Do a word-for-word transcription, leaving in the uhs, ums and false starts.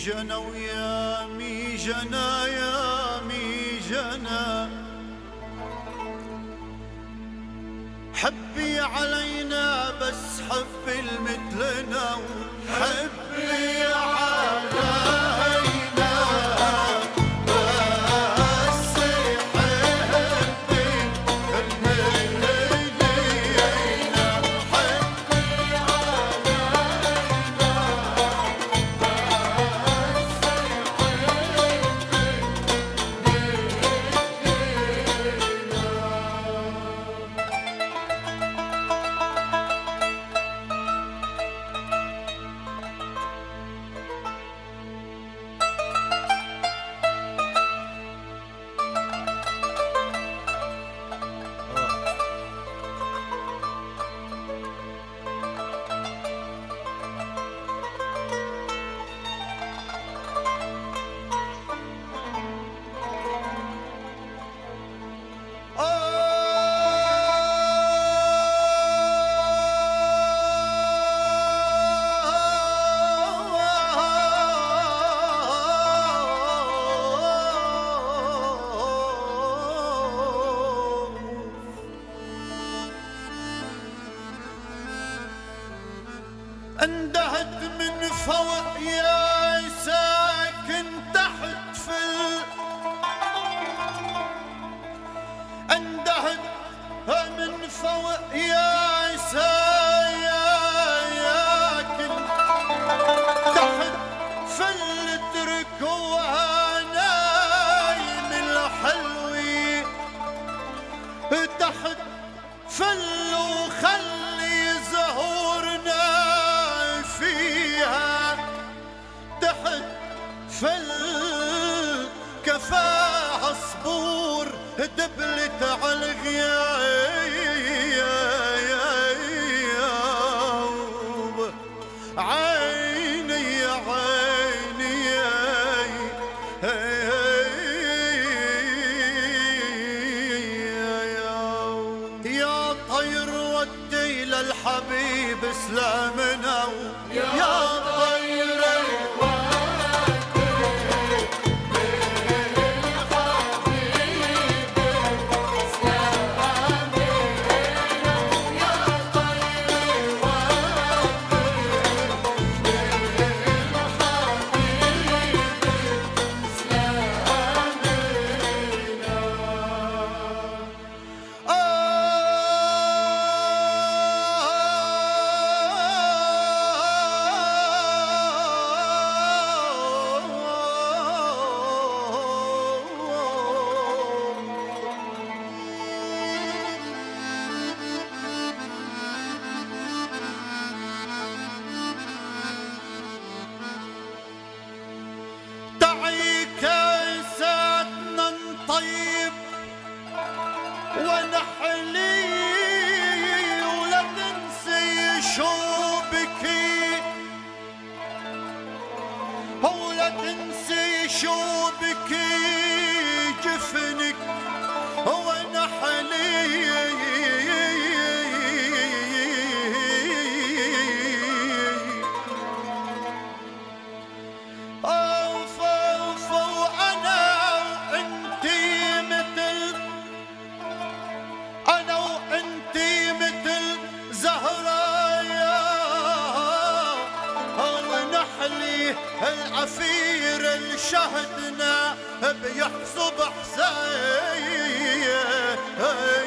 جنى ويا مي جنى يا مي جنى حبي علينا بس حبي المثلنا وحبي علينا اندهت من فوق يا ساكن تحت في اندهت من فوق يا ساكن تحت في الترك ونايم الحلوي تحت فل وخلي زهورنا تحت فل كفاها صبور دبلت على الغياب عيني يا عيني يا طير ودي للحبيب سلامنا يا طير طيب ونحلي ولا تنسي شو بكي ولا تنسي شو بكي جفنك ونحلي العفير الشهدنا بيحصب حسين